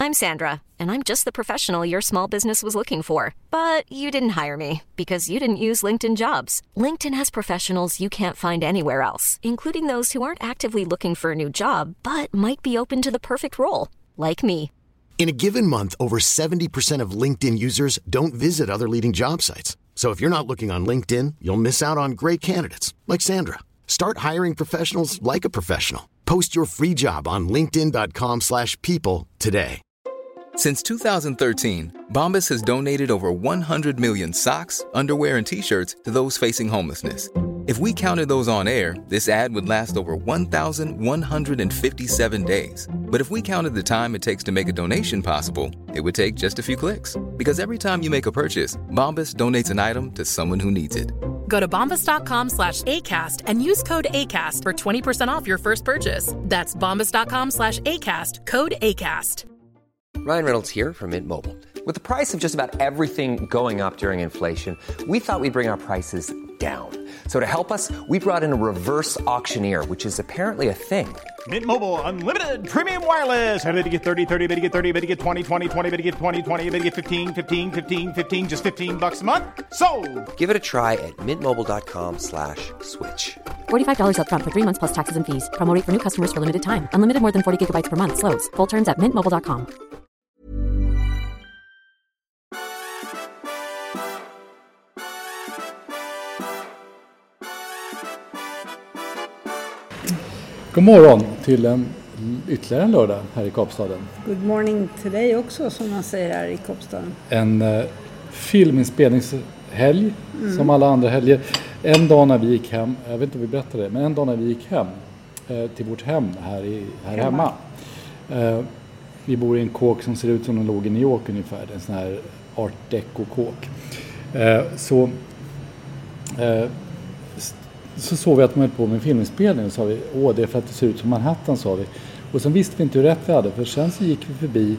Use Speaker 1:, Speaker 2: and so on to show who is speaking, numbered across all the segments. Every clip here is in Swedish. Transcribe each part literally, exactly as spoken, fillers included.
Speaker 1: I'm Sandra, and I'm just the professional your small business was looking for. But you didn't hire me because you didn't use LinkedIn Jobs. LinkedIn has professionals you can't find anywhere else, including those who aren't actively looking for a new job, but might be open to the perfect role, like me.
Speaker 2: In a given month, over seventy percent of LinkedIn users don't visit other leading job sites. So if you're not looking on LinkedIn, you'll miss out on great candidates like Sandra. Start hiring professionals like a professional. Post your free job on linkedin dot com slash people today.
Speaker 3: Since two thousand thirteen, Bombas has donated over one hundred million socks, underwear, and T-shirts to those facing homelessness. If we counted those on air, this ad would last over one thousand one hundred fifty-seven days. But if we counted the time it takes to make a donation possible, it would take just a few clicks. Because every time you make a purchase, Bombas donates an item to someone who needs it.
Speaker 4: Go to bombas.com slash ACAST and use code ACAST for twenty percent off your first purchase. That's bombas.com slash ACAST, code ACAST.
Speaker 5: Ryan Reynolds here from Mint Mobile. With the price of just about everything going up during inflation, we thought we'd bring our prices down. So to help us, we brought in a reverse auctioneer, which is apparently a thing.
Speaker 6: Mint Mobile Unlimited Premium Wireless. How to get thirty, thirty, how to get thirty, how to get twenty, twenty, twenty, how to get twenty, twenty, how to get fifteen, fifteen, fifteen, fifteen, just fifteen bucks a month? Sold!
Speaker 5: Give it a try at mintmobile.com slash switch.
Speaker 7: forty-five dollars up front for three months plus taxes and fees. Promo rate for new customers for limited time. Unlimited more than forty gigabytes per month. Slows full terms at mint mobile dot com.
Speaker 8: God morgon till en ytterligare en lördag här i Kapstaden.
Speaker 9: Good morning till dig också, som man säger här i Kapstaden.
Speaker 8: En eh, filminspelningshelg
Speaker 9: Mm.
Speaker 8: som alla andra helger. En dag när vi gick hem, jag vet inte om vi berättade det, men en dag när vi gick hem eh, till vårt hem här, i, här hemma. hemma. Eh, vi bor i en kåk som ser ut som den låg i New York ungefär, en sån här art deco-kåk. Eh, så... Eh, Så såg vi att man höll på med en filminspelning och sa vi, åh det är för att det ser ut som Manhattan, sa vi. Och sen visste vi inte hur rätt vi hade, för sen så gick vi förbi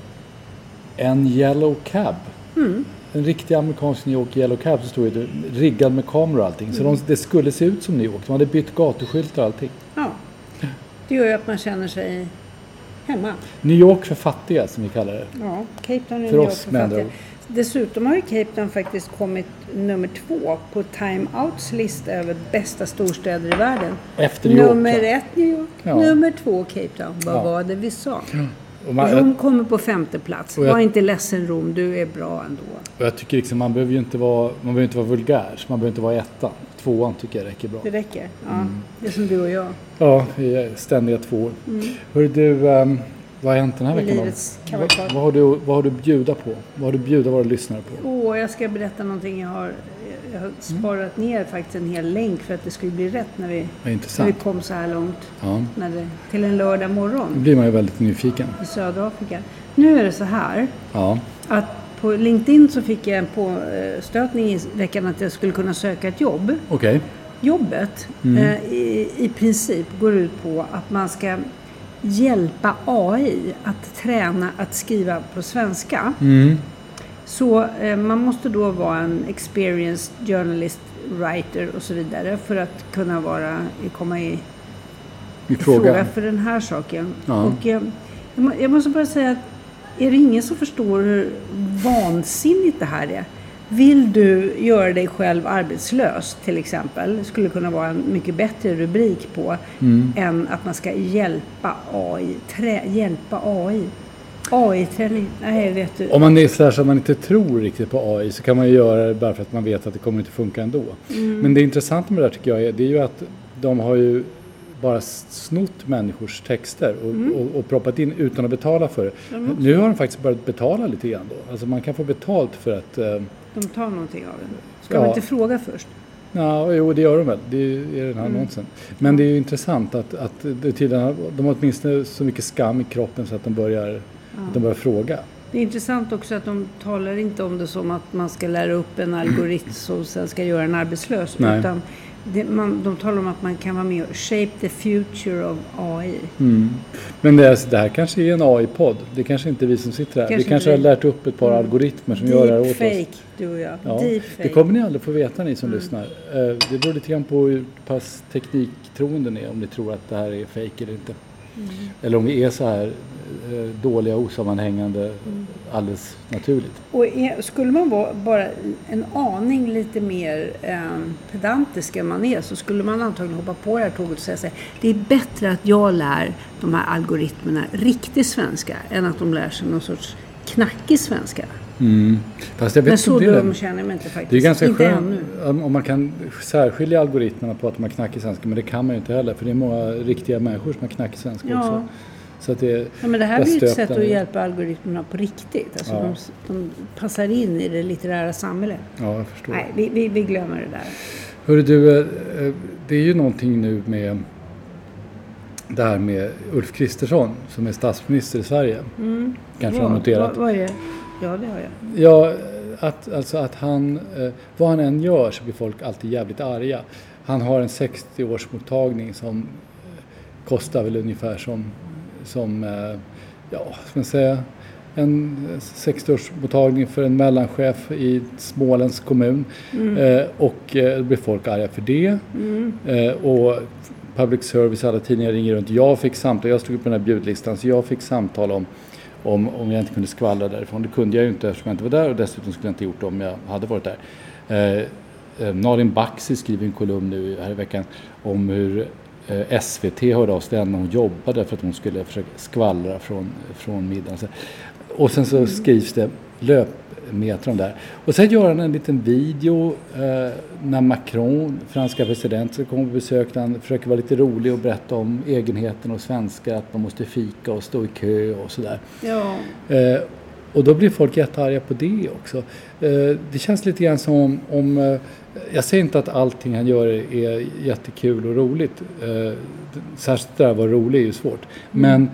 Speaker 8: en yellow cab. Mm. En riktig amerikansk New York yellow cab, så stod det riggad med kameror och allting. Så mm. de, det skulle se ut som New York, de hade bytt gatuskyltar och allting.
Speaker 9: Ja, det gör ju att man känner sig hemma.
Speaker 8: New York för fattiga, som vi kallar det.
Speaker 9: Ja, Cape Town är
Speaker 8: för
Speaker 9: New
Speaker 8: oss
Speaker 9: York för fattiga.
Speaker 8: Andra.
Speaker 9: Dessutom har ju Cape Town faktiskt kommit nummer två på Time Outs lista över bästa storstäder i världen.
Speaker 8: Efter New York.
Speaker 9: Nummer ett New York, ja. Nummer två Cape Town. Vad ja. var det vi sa? Ja. Och man, Rom kommer på femte plats. Jag, var inte ledsen Rom, du är bra ändå.
Speaker 8: Och jag tycker liksom, man behöver ju inte vara, man behöver inte vara vulgär. Man behöver inte vara ettan. Tvåan tycker jag räcker bra.
Speaker 9: Det räcker, ja.
Speaker 8: Mm.
Speaker 9: Det är som du och jag.
Speaker 8: Ja, vi är ständiga tvåor. Mm. Hör du... Um, Vad har hänt den här veckan? Vad, vad, har du, vad har du bjuda på? Vad har du bjuda våra lyssnare på?
Speaker 9: Åh, jag ska berätta någonting. Jag har, jag har sparat mm. ner faktiskt en hel länk för att det skulle bli rätt när vi, när vi kom så här långt. Ja. När det, till en lördag morgon.
Speaker 8: Då blir man ju väldigt nyfiken.
Speaker 9: I södra Afrika. Nu är det så här.
Speaker 8: Ja.
Speaker 9: Att på LinkedIn så fick jag en påstötning i veckan att jag skulle kunna söka ett jobb.
Speaker 8: Okej. Okay.
Speaker 9: Jobbet mm. eh, i, i princip går ut på att man ska hjälpa A I att träna att skriva på svenska. Mm. Så eh, man måste då vara en experienced journalist, writer och så vidare för att kunna vara, komma i, i fråga. fråga för den här saken. Ja. Och eh, jag måste bara säga att är det ingen som förstår hur vansinnigt det här är? Vill du göra dig själv arbetslös till exempel, skulle kunna vara en mycket bättre rubrik på mm. än att man ska hjälpa A I. Trä, hjälpa A I. A I-träning, nej vet du.
Speaker 8: Om man är så här så att man inte tror riktigt på A I så kan man ju göra det bara för att man vet att det kommer inte funka ändå. Mm. Men det intressanta med det här tycker jag är, det är ju att de har ju bara snott människors texter och, mm. och, och proppat in utan att betala för det. Mm. Nu har de faktiskt börjat betala lite grann då. Alltså man kan få betalt för att... Eh,
Speaker 9: de tar någonting av det. Ska ja. man inte fråga först?
Speaker 8: Ja, jo, det gör de väl. Det är den här mm. annonsen. Men det är ju intressant att, att det tydligen, de har åtminstone så mycket skam i kroppen så att de börjar, ja. att de börjar fråga.
Speaker 9: Det är intressant också att de talar inte om det som att man ska lära upp en algoritm som sen ska göra en arbetslös. Nej. Utan det, man, de talar om att man kan vara med och shape the future of A I.
Speaker 8: Mm. Men det, det här kanske är en A I-podd. Det kanske inte är vi som sitter här. Kanske vi kanske har lärt upp ett par mm. algoritmer som Deep gör det här åt
Speaker 9: fake,
Speaker 8: oss.
Speaker 9: Du och jag.
Speaker 8: Ja.
Speaker 9: Deep
Speaker 8: Det kommer ni aldrig få veta, ni som mm. lyssnar. Det beror lite grann på hur pass tekniktroende ni är, om ni tror att det här är fake eller inte. Mm. Eller om vi är så här eh, dåliga, osammanhängande mm. alldeles naturligt.
Speaker 9: Och är, skulle man vara bara en aning lite mer eh, pedantisk än man är, så skulle man antagligen hoppa på det här tåget och säga sig, det är bättre att jag lär de här algoritmerna riktig svenska än att de lär sig någon sorts knackig svenska.
Speaker 8: Mm. Fast jag vet
Speaker 9: men så
Speaker 8: det
Speaker 9: dum känner jag mig inte faktiskt.
Speaker 8: Det är ganska
Speaker 9: inte
Speaker 8: skönt
Speaker 9: ännu.
Speaker 8: om man kan särskilja algoritmerna på att de har knackig svenska, men det kan man ju inte heller, för det är många riktiga människor som har knackig svenska ja. också. Så att det är
Speaker 9: ja, men det här blir ett sätt att hjälpa algoritmerna på riktigt. Alltså ja. de, de passar in i det litterära samhället.
Speaker 8: Ja, jag förstår.
Speaker 9: Nej, vi, vi, vi glömmer det där.
Speaker 8: Hörru du, det är ju någonting nu med det här med Ulf Kristersson som är statsminister i Sverige. Mm. Kanske har noterat.
Speaker 9: Vad, vad är det? Ja, det har jag.
Speaker 8: Ja, att, alltså att han, eh, vad han än gör så blir folk alltid jävligt arga. Han har en sextio-årsmottagning som eh, kostar väl ungefär som, som eh, ja, ska man säga, en sextio-årsmottagning för en mellanchef i Smålands kommun. Mm. Eh, och eh, då blir folk arga för det. Mm. Eh, och public service, alla tidningar ringer runt. Jag fick samtal, jag stod på den här bjudlistan, så jag fick samtal om Om, om jag inte kunde skvallra därifrån. Det kunde jag ju inte eftersom jag inte var där, och dessutom skulle jag inte gjort det om jag hade varit där. Eh, eh, Narin Baxi skriver en kolumn nu här i veckan om hur eh, S V T hörde av sig när hon jobbade för att hon skulle försöka skvallra från, från middagen. Så, och sen så skrivs det löpmeter om där. Och sen gör han en liten video eh, när Macron, franska president, ska komma på besök. Han försöker vara lite rolig och berätta om egenheten och svenska, att man måste fika och stå i kö och sådär.
Speaker 9: Ja.
Speaker 8: Eh, och då blir folk jättearga på det också. Eh, det känns lite grann som om, om eh, jag säger inte att allting han gör är jättekul och roligt. Eh, särskilt där var roligt är ju svårt. Mm. Men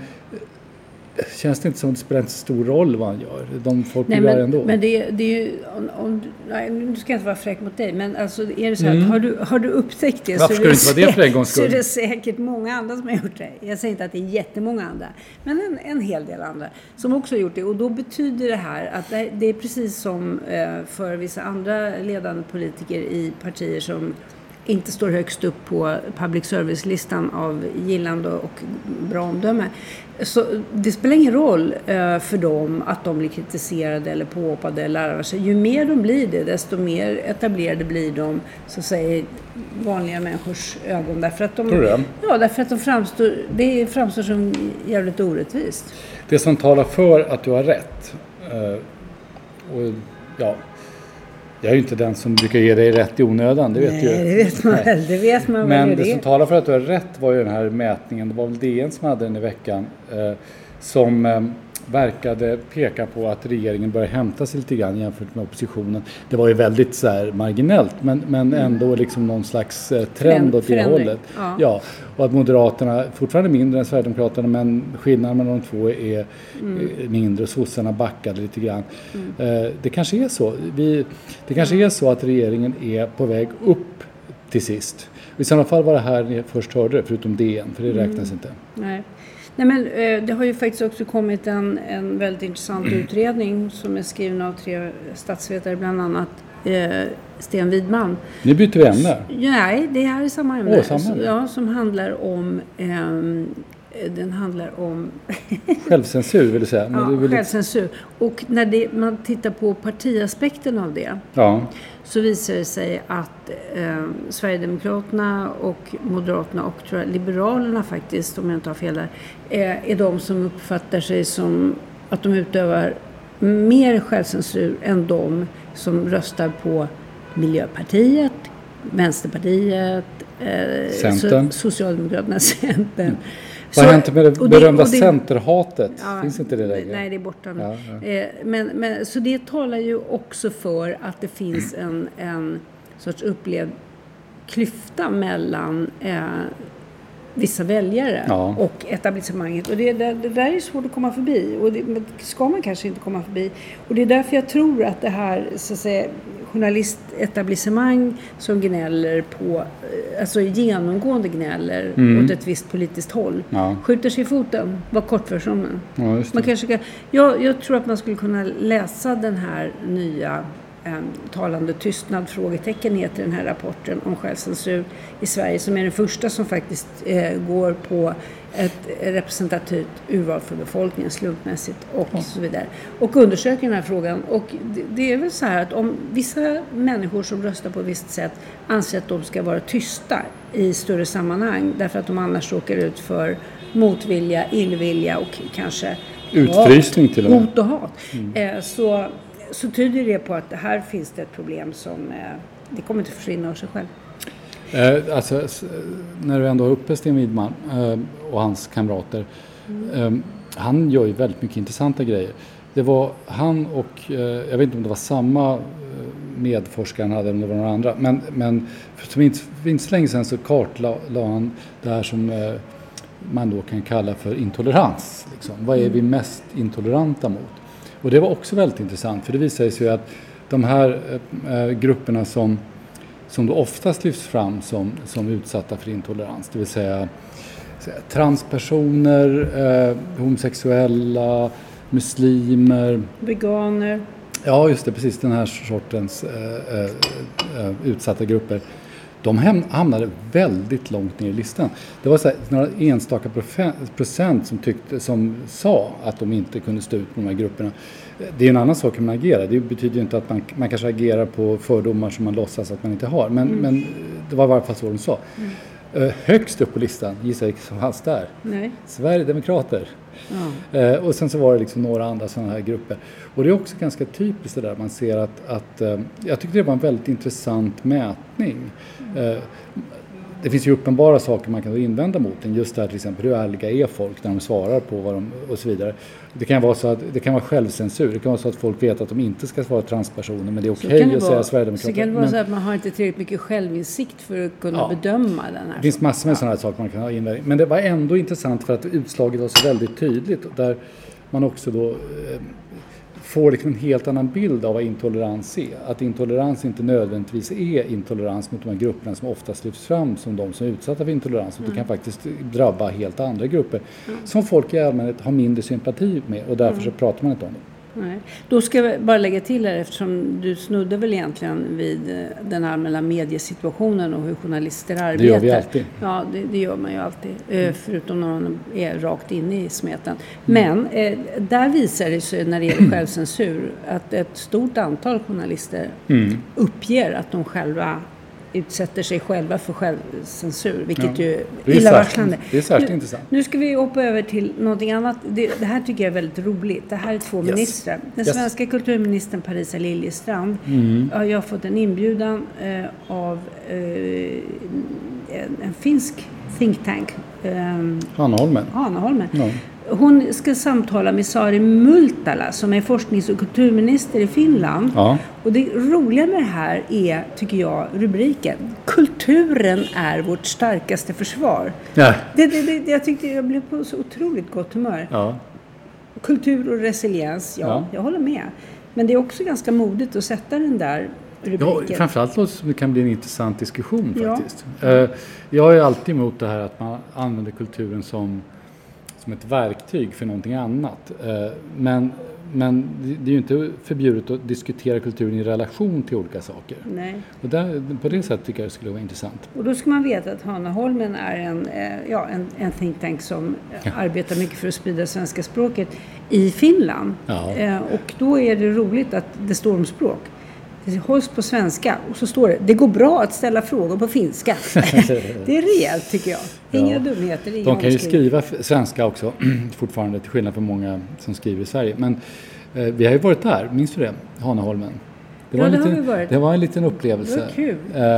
Speaker 8: känns det inte som att det spelar en stor roll vad han gör? De folk
Speaker 9: nej,
Speaker 8: gör
Speaker 9: men,
Speaker 8: ändå.
Speaker 9: Men det, det är ju... Om, om, nej, nu ska jag inte vara fräck mot dig, men alltså är det så här, mm. har, du, har du upptäckt det,
Speaker 8: varför
Speaker 9: så,
Speaker 8: ska det inte vara det för en gångs skull?
Speaker 9: Så är det säkert många andra som har gjort det. Jag säger inte att det är jättemånga andra, men en, en hel del andra som också har gjort det. Och då betyder det här att det, det är precis som eh, för vissa andra ledande politiker i partier som inte står högst upp på public service-listan av gillande och bra omdöme. Så det spelar ingen roll eh, för dem att de blir kritiserade eller påhoppade eller larvar sig. Ju mer de blir det, desto mer etablerade blir de, så att säga, vanliga människors ögon. Därför att de,
Speaker 8: Tror du?
Speaker 9: ja, därför att de framstår, det framstår som jävligt orättvist.
Speaker 8: Det som talar för att du har rätt, eh, och ja... Jag är ju inte den som brukar ge dig rätt i onödan, det vet
Speaker 9: Nej,
Speaker 8: ju.
Speaker 9: det vet man väl, det vet man
Speaker 8: Men
Speaker 9: väl
Speaker 8: det,
Speaker 9: det
Speaker 8: som talar för att du har rätt var ju den här mätningen, det var väl D N som hade den i veckan, eh, som eh, verkade peka på att regeringen börjar hämta sig lite grann jämfört med oppositionen. Det var ju väldigt så här marginellt, men, men ändå liksom någon slags eh, trend åt det hållet.
Speaker 9: Ja.
Speaker 8: Ja, och att Moderaterna, fortfarande mindre än Sverigedemokraterna, men skillnaden mellan de två är mm. mindre, och sossarna backade lite grann. Mm. Eh, det kanske är så. Vi, det kanske är så att regeringen är på väg upp till sist. I sådana fall var det här ni först hörde, förutom D N, för det räknas mm. inte.
Speaker 9: Nej. Nej, men eh, det har ju faktiskt också kommit en, en väldigt intressant utredning som är skriven av tre statsvetare, bland annat eh, Sten Widman.
Speaker 8: Nu byter vi ämne.
Speaker 9: Nej, det här är samma ämne.
Speaker 8: Åh, samma ämne.
Speaker 9: Ja, som handlar om... Eh, den handlar om...
Speaker 8: självcensur vill du säga. Men
Speaker 9: ja,
Speaker 8: du vill
Speaker 9: självcensur. Och när det, man tittar på partiaspekten av det,
Speaker 8: ja.
Speaker 9: så visar det sig att eh, Sverigedemokraterna och Moderaterna och tror jag, Liberalerna faktiskt, om jag inte har fel där, eh, är de som uppfattar sig som att de utövar mer självcensur än de som röstar på Miljöpartiet, Vänsterpartiet, eh,
Speaker 8: Centern.
Speaker 9: So- Socialdemokraterna, Centern. Mm.
Speaker 8: Vad har hänt med det berömda
Speaker 9: och det,
Speaker 8: centerhatet?
Speaker 9: Ja,
Speaker 8: finns inte det längre?
Speaker 9: Nej, det är borta nu.
Speaker 8: Ja, ja.
Speaker 9: Eh, men, men, så det talar ju också för att det finns en, en sorts upplevd klyfta mellan eh, vissa väljare
Speaker 8: ja.
Speaker 9: och etablissemanget. Och det, det, det där är svårt att komma förbi. Och det ska man kanske inte komma förbi. Och det är därför jag tror att det här, så att säga, journalistetablissemang som gnäller på, alltså genomgående gnäller mm. åt ett visst politiskt håll,
Speaker 8: ja.
Speaker 9: skjuter sig i foten, var kortversionen.
Speaker 8: Ja, just det.
Speaker 9: Man kanske kan, jag, jag tror att man skulle kunna läsa den här nya en talande tystnad, frågetecken heter den här rapporten om självcensur i Sverige, som är den första som faktiskt eh, går på ett representativt urval för befolkningen slumpmässigt och ja. så vidare. Och undersöker den här frågan. Och det, det är väl så här att om vissa människor som röstar på ett visst sätt anser att de ska vara tysta i större sammanhang därför att de annars råkar ut för motvilja, illvilja och kanske
Speaker 8: utfrysning till och med.
Speaker 9: Hot och hat. Mm. Eh, så, så tyder det på att det här finns det ett problem som eh, det kommer inte försvinna av sig själv.
Speaker 8: Eh, alltså, när du ändå har uppe Sten Widman eh, och hans kamrater, mm. eh, han gör ju väldigt mycket intressanta grejer. Det var han och, eh, jag vet inte om det var samma medforskare han hade eller om det var några andra, men, men för inte, för inte så länge sedan så kartlade han det här som eh, man då kan kalla för intolerans. Liksom. Vad är vi mest intoleranta mot? Och det var också väldigt intressant, för det visar sig ju att de här eh, grupperna som som då oftast lyfts fram som, som utsatta för intolerans. Det vill säga, säga transpersoner, eh, homosexuella, muslimer.
Speaker 9: Veganer.
Speaker 8: Ja, just det. Precis den här sortens eh, eh, utsatta grupper. De hamnade väldigt långt ner i listan. Det var så här, några enstaka procent som, tyckte, som sa att de inte kunde stå ut med de här grupperna. Det är en annan sak hur man agerar. Det betyder ju inte att man, man kanske agerar på fördomar som man låtsas att man inte har. Men, mm. men det var i varje fall så de sa. Mm. Uh, högst upp på listan, gissar jag som fanns där. Nej. Sverigedemokrater. Mm. Uh, och sen så var det liksom några andra sådana här grupper. Och det är också ganska typiskt det där. Man ser att, att uh, jag tyckte det var en väldigt intressant mätning. Mm. Uh, Det finns ju uppenbara saker man kan invända mot den. Just där till exempel, hur ärliga är folk när de svarar på vad de och så vidare. Det kan vara så att det kan vara självcensur. Det kan vara så att folk vet att de inte ska vara transpersoner, men det är okej okay att säga Sverigedemokrater.
Speaker 9: Så kan det vara
Speaker 8: men,
Speaker 9: så att man har inte tillräckligt mycket självinsikt för att kunna ja, bedöma den här.
Speaker 8: Det finns massor med ja. sådana här saker man kan ha invändning. Men det var ändå intressant för att utslaget var så väldigt tydligt. Där man också då eh, får liksom en helt annan bild av vad intolerans är. Att intolerans inte nödvändigtvis är intolerans mot de här grupperna som oftast lyfts fram som de som är utsatta för intolerans. Mm. Det kan faktiskt drabba helt andra grupper mm. som folk i allmänhet har mindre sympati med, och därför mm. så pratar man inte om det.
Speaker 9: Nej. Då ska jag bara lägga till här, eftersom du snuddar väl egentligen vid den allmänna mediesituationen och hur journalister arbetar.
Speaker 8: Det gör vi alltid.
Speaker 9: Ja, det, det gör man ju alltid. Mm. Förutom när man är rakt inne i smeten. Men eh, där visar det sig när det gäller självcensur att ett stort antal journalister mm. uppger att de själva utsätter sig själva för självcensur, vilket ja. ju är illavarslande.
Speaker 8: Det är särskilt intressant.
Speaker 9: Nu ska vi hoppa över till någonting annat. Det, det här tycker jag är väldigt roligt. Det här är två yes. ministrar. Den yes. svenska kulturministern Parisa Liljestrand mm. har jag fått en inbjudan eh, av eh, en, en finsk think tank. Eh,
Speaker 8: Hanaholmen.
Speaker 9: Hanaholmen. Ja. Hon ska samtala med Sari Multala som är forsknings- och kulturminister i Finland. Ja. Och det roliga med det här är, tycker jag, rubriken. Kulturen är vårt starkaste försvar. Ja. Det, det, det, jag tyckte jag blev på så otroligt gott humör. Ja. Kultur och resiliens, ja, ja, jag håller med. Men det är också ganska modigt att sätta den där rubriken.
Speaker 8: Ja, framförallt låter det som det kan bli en intressant diskussion faktiskt. Ja. Jag är alltid emot det här att man använder kulturen som som ett verktyg för någonting annat. Men, men det är ju inte förbjudet att diskutera kulturen i relation till olika saker. Nej. Och där, på det sättet tycker jag det skulle vara intressant.
Speaker 9: Och då ska man veta att Hanaholmen är en, ja, en, en think tank som ja. arbetar mycket för att sprida svenska språket i Finland. Ja. Och då är det roligt att det står om språk. Det hålls på svenska och så står det, det går bra att ställa frågor på finska. Det är rejält tycker jag. Inga ja. dumheter. Inga
Speaker 8: De kan ju skriva svenska också fortfarande, till skillnad från många som skriver i Sverige. Men eh, vi har ju varit där, minns du det? Hanaholmen. Det var,
Speaker 9: ja, det,
Speaker 8: liten,
Speaker 9: har vi varit.
Speaker 8: det var en liten upplevelse.
Speaker 9: Det var kul.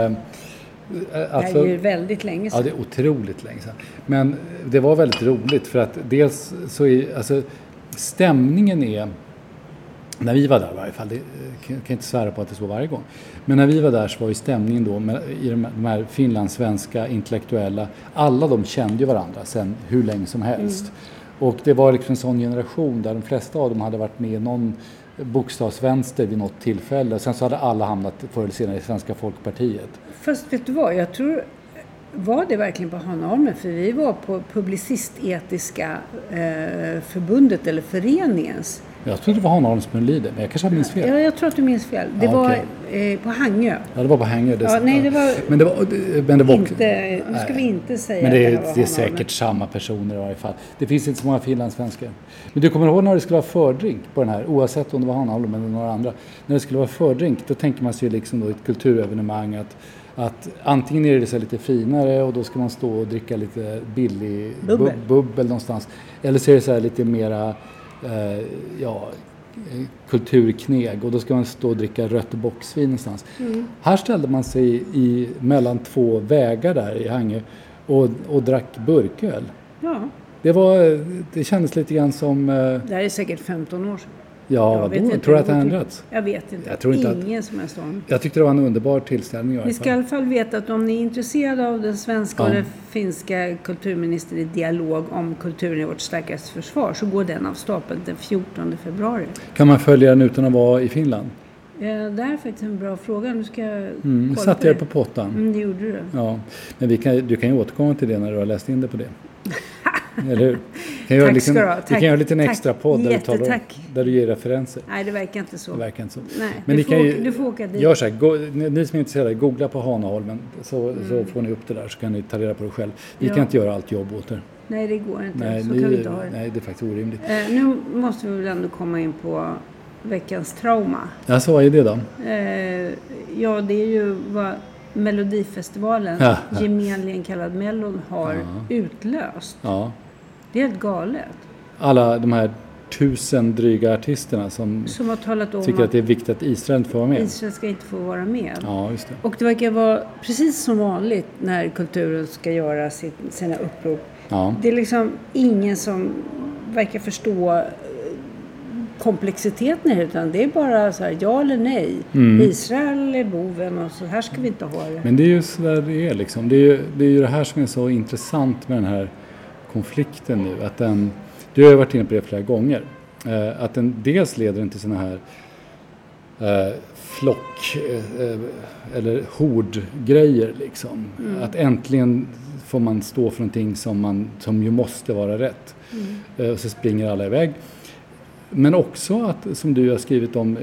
Speaker 8: Eh, alltså,
Speaker 9: det är ju väldigt länge sedan.
Speaker 8: Ja, det är otroligt länge sedan. Men det var väldigt roligt för att dels så är, alltså stämningen är, när vi var där i varje fall, det kan jag inte svära på att det så varje gång. Men när vi var där så var ju stämningen då med, i de här finlandssvenska intellektuella, alla de kände ju varandra sedan hur länge som helst. Mm. Och det var liksom en sån generation där de flesta av dem hade varit med i någon bokstavsvänster vid något tillfälle. Sen så hade alla hamnat förr eller senare i Svenska Folkpartiet.
Speaker 9: Fast vet du vad, jag tror, var det verkligen på Hanaholmen? För vi var på Publicistetiska eh, förbundet eller föreningens
Speaker 8: Jag tror det var Hanaholm som lider, men jag kanske har minns fel.
Speaker 9: Ja, jag tror att du minns fel. Det
Speaker 8: ja,
Speaker 9: var
Speaker 8: okay.
Speaker 9: eh, på Hangö.
Speaker 8: Ja, det var på Hangö. Det,
Speaker 9: ja, nej, det var,
Speaker 8: men det var, men det var
Speaker 9: inte, nu ska nej. vi inte säga
Speaker 8: men det är,
Speaker 9: att det var
Speaker 8: det är säkert samma personer i varje fall. Det finns inte så många finlandssvenskar. Men du kommer ihåg när det skulle vara fördrink på den här, oavsett om det var Hanaholm eller några andra. När det skulle vara fördrink, då tänker man sig liksom då ett kulturevenemang att Att antingen är det så lite finare och då ska man stå och dricka lite billig bubbel, bu- bubbel någonstans. Eller så är det så här lite mera eh, ja, kulturkneg och då ska man stå och dricka rött boxvin någonstans. Mm. Här ställde man sig i, mellan två vägar där i Hangö och, och drack burköl.
Speaker 9: Ja.
Speaker 8: Det, var, det kändes lite grann som... Eh,
Speaker 9: det här är säkert femton år sedan.
Speaker 8: Ja, vadå? Tror du att det har ändrats?
Speaker 9: Jag vet inte.
Speaker 8: Jag tror inte
Speaker 9: Ingen
Speaker 8: att,
Speaker 9: som är sån.
Speaker 8: Jag tyckte det var en underbar tillställning.
Speaker 9: Ni ska i alla fall veta att om ni är intresserade av den svenska ja. och den finska kulturministern i dialog om kulturen i vårt starkaste försvar så går den av stapeln den fjortonde februari.
Speaker 8: Kan man följa den utan att vara i Finland?
Speaker 9: Ja, det här är faktiskt en bra fråga. Nu ska jag
Speaker 8: mm,
Speaker 9: kolla
Speaker 8: satt
Speaker 9: på
Speaker 8: jag
Speaker 9: det.
Speaker 8: på pottan.
Speaker 9: Mm, det gjorde du.
Speaker 8: Ja, men vi kan, du kan ju återkomma till det när du har läst in det på det. Eller hur? Kan göra
Speaker 9: tack
Speaker 8: liten,
Speaker 9: ska du ha.
Speaker 8: Vi kan göra en liten extra podd där du, talar, där du ger referenser.
Speaker 9: Nej, det verkar inte så.
Speaker 8: Det verkar inte så.
Speaker 9: Nej,
Speaker 8: men
Speaker 9: du,
Speaker 8: ni
Speaker 9: får
Speaker 8: kan
Speaker 9: åka,
Speaker 8: ju,
Speaker 9: du får åka dit.
Speaker 8: Gör så här, go, ni, ni som är intresserade, googla på Hanaholmen så, mm. så får ni upp det där så kan ni ta reda på det själv. Vi ja. kan inte göra allt jobb åt er.
Speaker 9: Nej, det går inte.
Speaker 8: Nej,
Speaker 9: så
Speaker 8: ni,
Speaker 9: kan vi inte ha det.
Speaker 8: Nej, det är faktiskt orimligt.
Speaker 9: Eh, nu måste vi väl ändå komma in på veckans trauma.
Speaker 8: Ja, så vad är det då?
Speaker 9: Eh, ja, det är ju vad Melodifestivalen,
Speaker 8: ja, ja.
Speaker 9: gemenligen kallad Mellon, har ja. utlöst.
Speaker 8: Ja.
Speaker 9: Det är helt galet.
Speaker 8: Alla de här tusen dryga artisterna som,
Speaker 9: som har talat om
Speaker 8: tycker att, att det är viktigt att Israel får vara med.
Speaker 9: Israel ska inte få vara med.
Speaker 8: Ja, just det.
Speaker 9: Och det verkar vara precis som vanligt när kulturen ska göra sitt, sina upprop.
Speaker 8: Ja.
Speaker 9: Det är liksom ingen som verkar förstå komplexiteten i det, utan det är bara så här, ja eller nej. Mm. Israel är boven och så här ska vi inte ha det.
Speaker 8: Men det är ju så där det är liksom. Det är ju det, är ju det här som är så intressant med den här konflikten nu. Att den, du har ju varit inne på det flera gånger. Eh, att den dels leder den till såna här eh, flock eh, eller hordgrejer liksom. Mm. Att äntligen får man stå för någonting som, man, som ju måste vara rätt. Mm. Eh, och så springer alla iväg. Men också att, som du har skrivit om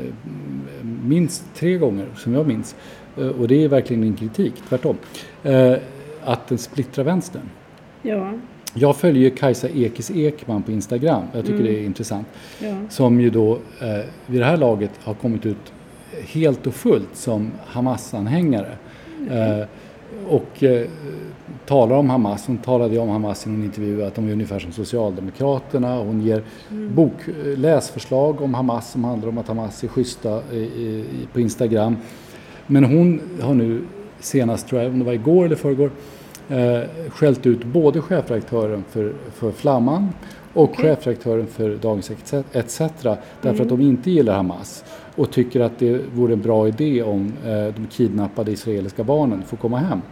Speaker 8: minst tre gånger, som jag minns, och det är verkligen en kritik, tvärtom, att den splittrar vänstern.
Speaker 9: Ja.
Speaker 8: Jag följer Kajsa Ekis Ekman på Instagram, jag tycker mm. det är intressant, ja. som ju då eh, vid det här laget har kommit ut helt och fullt som Hamas-anhängare. Mm. Eh, och eh, talar om Hamas. Hon talade om Hamas i en intervju att de är ungefär som Socialdemokraterna. Hon ger mm. bok, läsförslag om Hamas som handlar om att Hamas är schyssta i, i, på Instagram. Men hon har nu senast, tror jag, om det var igår eller förrgår, eh, skällt ut både chefredaktören för, för Flamman och okay. chefredaktören för Dagens et cetera. Därför mm. att de inte gillar Hamas. Och tycker att det vore en bra idé om eh, de kidnappade israeliska barnen får komma hem.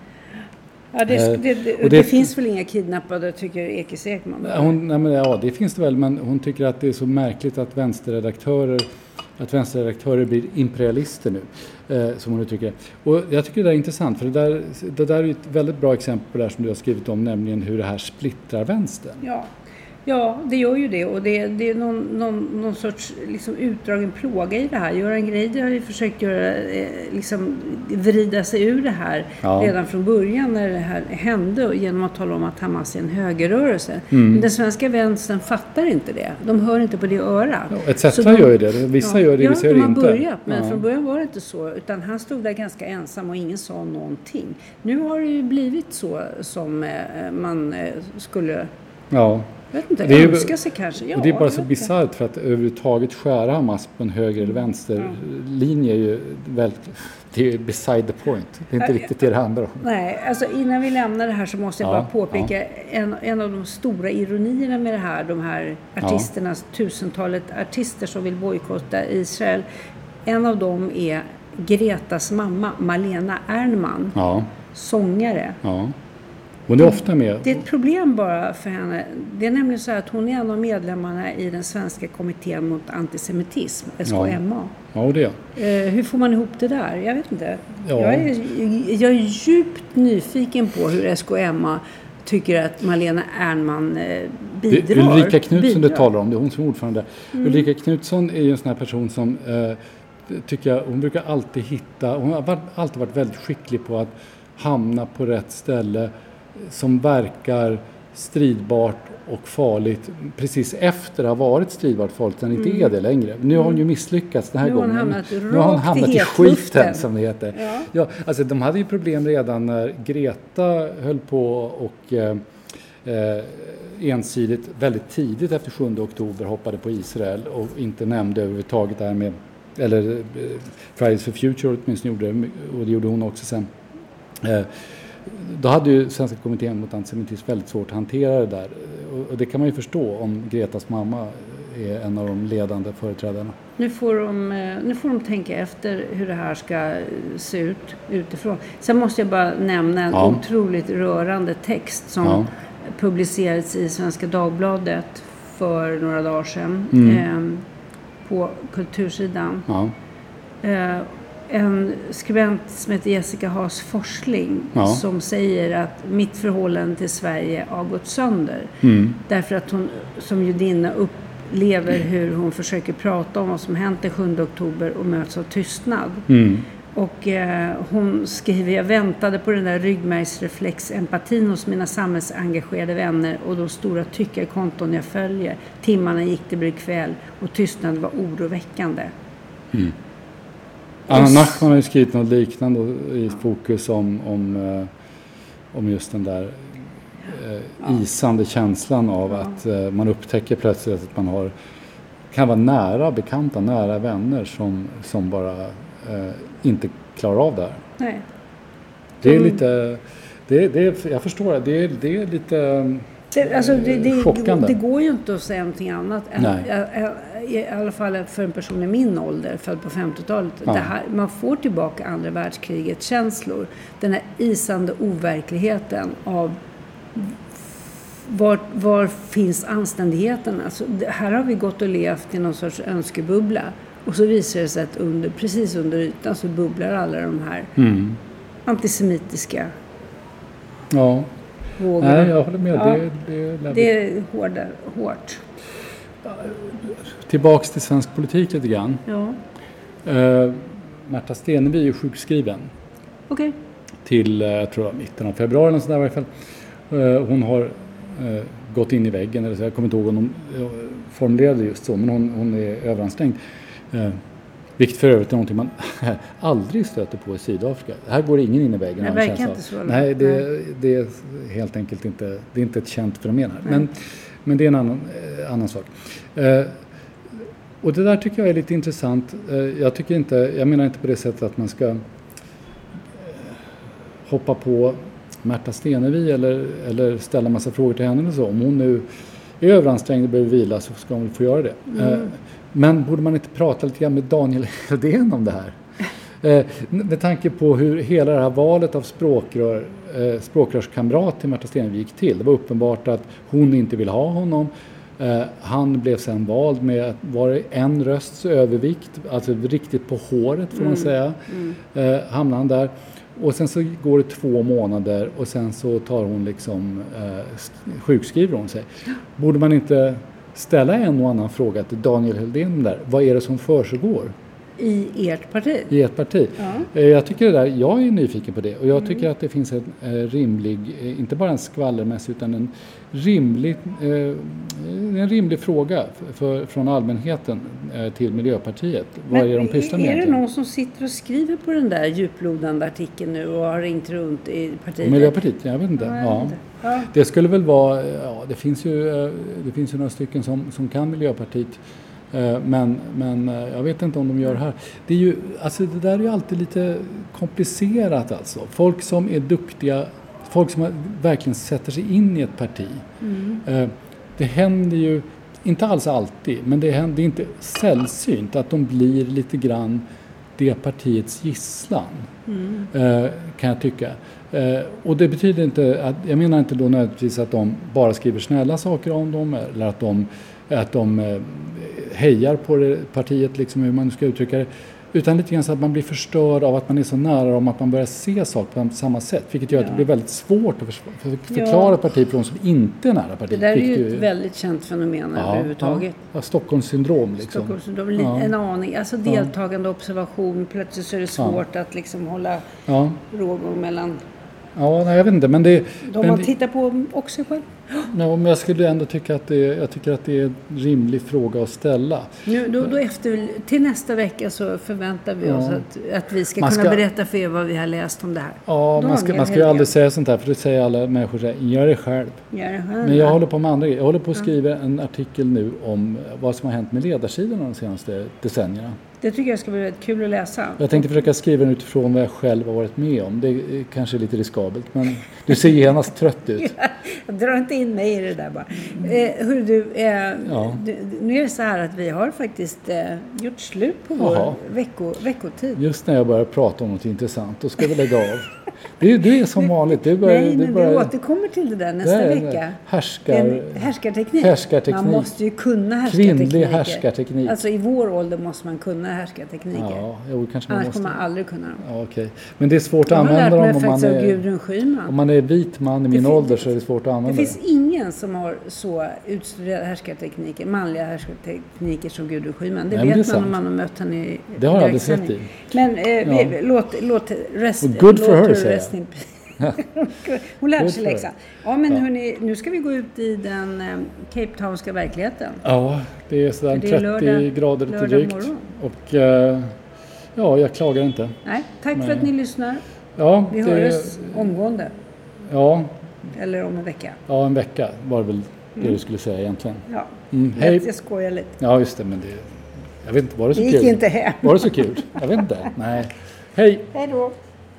Speaker 9: Ja, det, det, det, det, det finns väl inga kidnappade, tycker Ekis Ekman?
Speaker 8: Hon, nej, men, ja, det finns det väl, men hon tycker att det är så märkligt att vänsterredaktörer, att vänsterredaktörer blir imperialister nu, eh, som hon uttrycker. Och jag tycker det är intressant, för det där, det där är ett väldigt bra exempel på det här som du har skrivit om, nämligen hur det här splittrar vänstern.
Speaker 9: Ja. Ja, det gör ju det, och det, det är någon, någon, någon sorts liksom utdragen plåga i det här. Göran Greider har ju försökt göra, liksom, vrida sig ur det här ja. redan från början när det här hände, genom att tala om att Hamas är en högerrörelse. Mm. Men den svenska vänstern fattar inte det. De hör inte på det örat.
Speaker 8: Ja, et cetera de, gör ju det. Vissa
Speaker 9: ja,
Speaker 8: gör det, vissa
Speaker 9: ja,
Speaker 8: gör det
Speaker 9: de
Speaker 8: inte.
Speaker 9: har börjat, men
Speaker 8: ja.
Speaker 9: från början var det inte så. Utan han stod där ganska ensam och ingen sa någonting. Nu har det ju blivit så som eh, man eh, skulle...
Speaker 8: Ja.
Speaker 9: Jag vet inte,
Speaker 8: det är,
Speaker 9: önskar sig kanske. Ja,
Speaker 8: och det är bara så bisarrt, för att överhuvudtaget skära Hamas på en höger eller vänster ja. linje är ju väldigt, det är beside the point. Det är inte ja, riktigt det det handlar om.
Speaker 9: Nej, alltså innan vi lämnar det här så måste jag
Speaker 8: ja,
Speaker 9: bara påpeka
Speaker 8: ja.
Speaker 9: en, en av de stora ironierna med det här, de här artisternas, ja. tusentalet artister som vill bojkotta Israel. En av dem är Gretas mamma, Malena Ernman,
Speaker 8: ja.
Speaker 9: sångare.
Speaker 8: Ja. Hon är ofta med.
Speaker 9: Det är ett problem bara för henne. Det är nämligen så att hon är en av medlemmarna i den svenska kommittén mot antisemitism, S K M A.
Speaker 8: Ja, ja det är.
Speaker 9: Eh, hur får man ihop det där? Jag vet inte.
Speaker 8: Ja.
Speaker 9: Jag, är, jag är djupt nyfiken på hur S K M A tycker att Malena Ernman eh, bidrar.
Speaker 8: Ulrika Knutsson
Speaker 9: bidrar.
Speaker 8: du talar om, det är hon som är ordförande. Mm. Ulrika Knutsson är ju en sån här person som eh, tycker jag, hon brukar alltid hitta, hon har varit, alltid varit väldigt skicklig på att hamna på rätt ställe som verkar stridbart och farligt precis efter att ha varit stridbart farligt, sen inte mm. är det längre. Nu har hon ju misslyckats den här
Speaker 9: nu
Speaker 8: gången.
Speaker 9: Hamnat
Speaker 8: nu har hon hamnat i skiten som det heter.
Speaker 9: Ja.
Speaker 8: Ja, alltså de hade ju problem redan när Greta höll på och eh, eh, ensidigt väldigt tidigt efter sjunde oktober hoppade på Israel och inte nämnde överhuvudtaget det här med, eller eh, Fridays for Future åtminstone gjorde det, och det gjorde hon också sen. Eh, Då hade ju Svenska kommittén mot antisemitism väldigt svårt att hantera det där. Och det kan man ju förstå om Gretas mamma är en av de ledande företrädarna.
Speaker 9: Nu får de, nu får de tänka efter hur det här ska se ut utifrån. Sen måste jag bara nämna en ja. otroligt rörande text som ja. publicerades i Svenska Dagbladet för några dagar sedan mm. eh, på kultursidan.
Speaker 8: Ja.
Speaker 9: Eh, En skribent som heter Jessica Haas Forsling ja. som säger att mitt förhållande till Sverige har gått sönder.
Speaker 8: Mm.
Speaker 9: Därför att hon som judinna upplever hur hon försöker prata om vad som hänt den sjunde oktober och möts av tystnad.
Speaker 8: Mm.
Speaker 9: Och eh, hon skriver, jag väntade på den där ryggmärgsreflex-empatin hos mina samhällsengagerade vänner och de stora tyckarkonton jag följer. Timmarna gick det blir kväll och tystnad var oroväckande.
Speaker 8: Mm. Anna Nachman har ju skrivit något liknande i Fokus om, om, om just den där eh, isande känslan av ja. att eh, man upptäcker plötsligt att man har, kan vara nära bekanta, nära vänner som, som bara eh, inte klarar av det här.
Speaker 9: Nej.
Speaker 8: Det är lite, det, det, jag förstår det, det är, det är lite
Speaker 9: det, alltså det, det,
Speaker 8: chockande.
Speaker 9: Det går ju inte att säga någonting annat än,
Speaker 8: Nej.
Speaker 9: i alla fall för en person i min ålder, född på femtiotalet. Ja. Det här, man får tillbaka andra världskrigets känslor. Den här isande overkligheten av var, var finns anständigheten? Alltså, det, här har vi gått och levt i någon sorts önskebubbla. Och så visar det sig att under, precis under ytan så bubblar alla de här
Speaker 8: mm.
Speaker 9: antisemitiska
Speaker 8: ja.
Speaker 9: vågorna.
Speaker 8: Nej, jag håller med.
Speaker 9: Ja.
Speaker 8: Det, det,
Speaker 9: det är hårda, hårt.
Speaker 8: Tillbaks till svensk politik lite grann.
Speaker 9: Ja.
Speaker 8: Uh, Märta Stenevi är sjukskriven.
Speaker 9: Okej. Okay.
Speaker 8: Till, uh, jag tror mitten av februari eller sådär i alla fall. Uh, hon har uh, gått in i väggen, eller så, jag kommer inte ihåg om hon uh, formulerade just så, men hon, hon är överansträngd. Uh, vilket för övrigt är någonting man aldrig stöter på i Sydafrika. Här går ingen in i väggen.
Speaker 9: Det verkar inte så.
Speaker 8: Nej, det, Nej. det är helt enkelt inte, det är inte ett känt fenomen här. Men, men det är en annan, eh, annan sak. Eh, och det där tycker jag är lite intressant. Eh, jag tycker inte, jag menar inte på det sättet att man ska eh, hoppa på Märta Stenevi eller, eller ställa massa frågor till henne eller så. Om hon nu är överansträngd och behöver vila så ska hon få göra det. Mm. Eh, men borde man inte prata lite grann med Daniel Helldén om det här? Eh, med tanke på hur hela det här valet av språkrör, eh, språkrörskamrat till Märta Stenevi gick till. Det var uppenbart att hon inte vill ha honom. Eh, han blev sen vald med var det en rösts övervikt, alltså riktigt på håret får man mm. säga. Mm. Eh, hamnade han där. Och sen så går det två månader och sen så tar hon liksom eh, sjukskriver hon sig. Borde man inte ställa en och annan fråga till Daniel Helldén där? Vad är det som försiggår?
Speaker 9: I ert parti?
Speaker 8: I ert parti. Ja. Jag tycker det där, jag är nyfiken på det. Och jag mm. tycker att det finns en eh, rimlig, eh, inte bara en skvallermässig utan en rimlig, eh, en rimlig fråga för, från allmänheten eh, till Miljöpartiet.
Speaker 9: Men
Speaker 8: vad är de pysslar med
Speaker 9: är
Speaker 8: egentligen?
Speaker 9: Det någon som sitter och skriver på den där djuplodande artikeln nu och har ringt runt i partiet?
Speaker 8: Och Miljöpartiet, jag vet inte. Ja, jag vet inte. Ja. Ja. Det skulle väl vara, ja, det finns ju, det finns ju några stycken som, som kan Miljöpartiet. Men, men jag vet inte om de gör det här. Det, är ju, alltså det där är ju alltid lite komplicerat alltså. Folk som är duktiga, folk som verkligen sätter sig in i ett parti. Mm. Det händer ju, inte alls alltid, men det händer inte sällsynt att de blir lite grann det partiets gisslan. Mm. Kan jag tycka. Och det betyder inte, att, jag menar inte då nödvändigtvis att de bara skriver snälla saker om dem eller att de, att de hejar på det partiet, liksom hur man ska uttrycka det. Utan lite grann så att man blir förstörd av att man är så nära om att man börjar se saker på samma sätt. Vilket gör ja. att det blir väldigt svårt att för, för, förklara ja. ett parti för de som inte är nära partiet.
Speaker 9: Det där är ju
Speaker 8: du,
Speaker 9: ett väldigt känt fenomen ja, överhuvudtaget.
Speaker 8: Ja, ja, Stockholmssyndrom liksom.
Speaker 9: Stockholmssyndrom, ja. en aning. Alltså deltagande observation. Plötsligt så är det svårt ja. att liksom hålla ja. rågång mellan...
Speaker 8: Ja, nej, jag vet inte, men det...
Speaker 9: De
Speaker 8: men
Speaker 9: man
Speaker 8: det,
Speaker 9: tittar på också själv.
Speaker 8: Ja, men jag skulle ändå tycka att det, jag tycker att det är en rimlig fråga att ställa.
Speaker 9: Nu, då, då efter, till nästa vecka så förväntar vi oss ja. att, att vi ska,
Speaker 8: ska
Speaker 9: kunna berätta för er vad vi har läst om det här.
Speaker 8: Ja, man ska, man ska ju aldrig säga sånt här, för det säger alla människor så här, gör det själv.
Speaker 9: Gör det själv.
Speaker 8: Men jag håller på med andra grejer. Jag håller på att skriva en artikel nu om vad som har hänt med ledarsidorna de senaste decennierna.
Speaker 9: Det tycker jag ska bli väldigt kul att läsa.
Speaker 8: Jag tänkte försöka skriva den utifrån vad jag själv har varit med om. Det är kanske lite riskabelt, men du ser genast trött ut.
Speaker 9: Jag drar inte in mig i det där bara. Eh, hur du, eh, ja. du, nu är det så här att vi har faktiskt eh, gjort slut på vår vecko, veckotid.
Speaker 8: Just när jag börjar prata om något intressant, då ska vi lägga av. Du, du är som vanligt. Du börjar,
Speaker 9: Nej, men
Speaker 8: du börjar,
Speaker 9: vi återkommer till det där nästa
Speaker 8: det
Speaker 9: vecka.
Speaker 8: Härskar,
Speaker 9: härskarteknik.
Speaker 8: härskarteknik.
Speaker 9: Man måste ju kunna härskartekniker.
Speaker 8: Kvinnlig härskarteknik.
Speaker 9: Alltså i vår ålder måste man kunna härskartekniker.
Speaker 8: Ja, jo, kanske man
Speaker 9: Annars
Speaker 8: måste.
Speaker 9: kommer man aldrig kunna dem.
Speaker 8: Ja, okej. Men det är svårt att använda dem om man, är, om man är vit man i min
Speaker 9: det
Speaker 8: ålder
Speaker 9: finns,
Speaker 8: så är det svårt att använda
Speaker 9: det. Det finns ingen som har så utstuderade härskartekniker, manliga härskartekniker som Gudrun Schyman. Det Nej, vet det man om man har mött henne i
Speaker 8: Det har jag aldrig sett i.
Speaker 9: Men eh, ja. vi, låt, låt rest,
Speaker 8: good for her, säger jag.
Speaker 9: Hon lärde sig läxa. Ja, men ja. Hörni, nu ska vi gå ut i den eh, Cape Townska verkligheten.
Speaker 8: Ja, det är sådär trettio
Speaker 9: lördag,
Speaker 8: grader lite drygt. Och eh, ja, jag klagar inte.
Speaker 9: Nej, tack men, för att ni lyssnar.
Speaker 8: Ja,
Speaker 9: vi det, hörs omgående.
Speaker 8: Ja.
Speaker 9: Eller om en vecka.
Speaker 8: Ja, en vecka var väl det mm. du skulle säga egentligen.
Speaker 9: Ja,
Speaker 8: mm, hej.
Speaker 9: Jag skojar lite.
Speaker 8: Ja, just det, men det... Jag vet inte, var det så
Speaker 9: det
Speaker 8: kul?
Speaker 9: gick inte hem.
Speaker 8: Var det så kul? Jag vet inte. Nej. Hej!
Speaker 9: Hej då!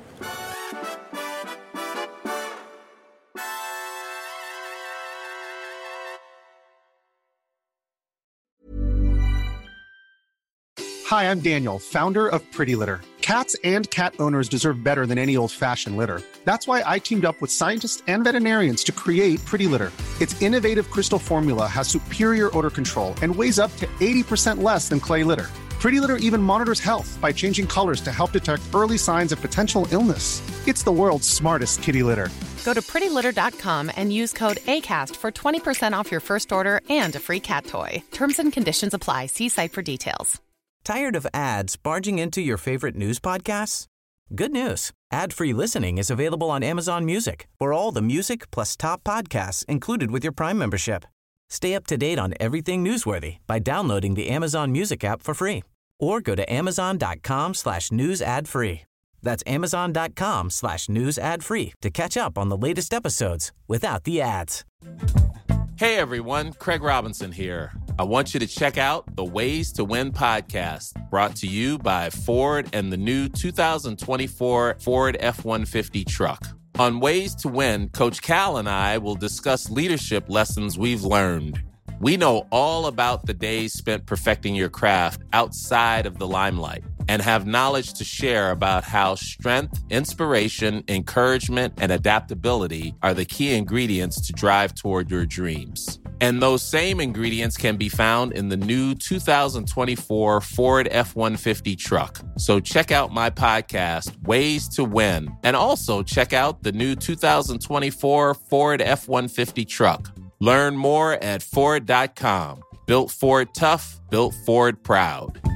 Speaker 10: Hi, I'm Daniel, founder of Pretty Litter. Cats and cat owners deserve better than any old-fashioned litter. That's why I teamed up with scientists and veterinarians to create Pretty Litter. Its innovative crystal formula has superior odor control and weighs up to eighty percent less than clay litter. Pretty Litter even monitors health by changing colors to help detect early signs of potential illness. It's the world's smartest kitty litter.
Speaker 11: Go to pretty litter dot com and use code ACAST for twenty percent off your first order and a free cat toy. Terms and conditions apply. See site for details.
Speaker 12: Tired of ads barging into your favorite news podcasts? Good news. Ad-free listening is available on Amazon Music for all the music plus top podcasts included with your Prime membership. Stay up to date on everything newsworthy by downloading the Amazon Music app for free or go to amazon.com slash news ad free. That's amazon.com slash news ad free to catch up on the latest episodes without the ads.
Speaker 13: Hey everyone, Craig Robinson here. I want you to check out the Ways to Win podcast, brought to you by Ford and the new two thousand twenty-four Ford F one fifty truck. On Ways to Win, Coach Cal and I will discuss leadership lessons we've learned. We know all about the days spent perfecting your craft outside of the limelight and have knowledge to share about how strength, inspiration, encouragement, and adaptability are the key ingredients to drive toward your dreams. And those same ingredients can be found in the new two thousand twenty-four Ford F one fifty truck. So check out my podcast, Ways to Win, and also check out the new two thousand twenty-four Ford F one fifty truck. Learn more at Ford dot com. Built Ford tough, built Ford proud.